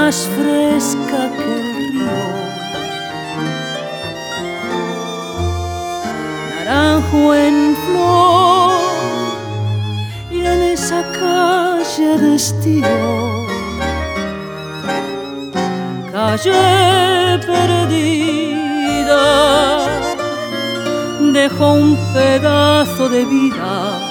más fresca que el río. Naranjo en flor y en esa calle de estío, calle perdida, dejó un pedazo de vida